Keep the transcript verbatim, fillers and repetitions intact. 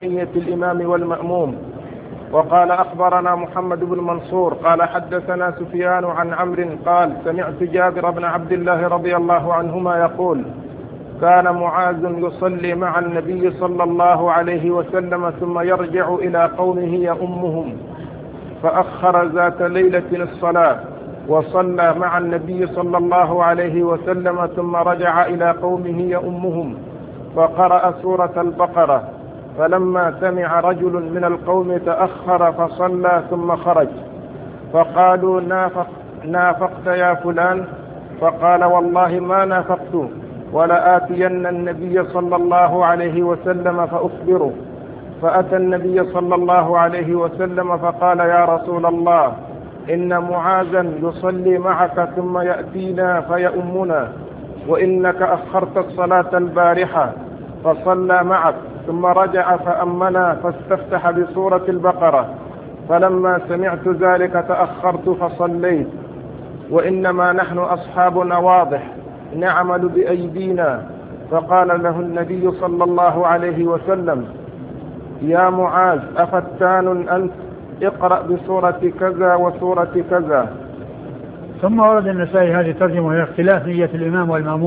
نية الإمام والمأموم. وقال أخبرنا محمد بن منصور قال حدثنا سفيان عن عمرو قال سمعت جابر بن عبد الله رضي الله عنهما يقول كان معاذ يصلي مع النبي صلى الله عليه وسلم ثم يرجع إلى قومه يؤمهم، فأخر ذات ليلة الصلاة وصلى مع النبي صلى الله عليه وسلم ثم رجع إلى قومه يؤمهم فقرأ سورة البقرة، فلما سمع رجل من القوم تأخر فصلى ثم خرج، فقالوا نافق نافقت يا فلان؟ فقال والله ما نافقت، ولآتين النبي صلى الله عليه وسلم فأخبره. فأتى النبي صلى الله عليه وسلم فقال يا رسول الله إن معاذا يصلي معك ثم يأتينا فيؤمنا، وإنك أخرت الصلاة البارحة فصلى معك ثم رجع فأمنا فاستفتح بسورة البقرة، فلما سمعت ذلك تأخرت فصليت، وإنما نحن أصحاب واضح نعمل بأيدينا. فقال له النبي صلى الله عليه وسلم يا معاذ أفتان أنت؟ اقرأ بسورة كذا وسورة كذا. ثم ورد النسائي هذه الترجمة وهي اختلاف نية الإمام والمأموم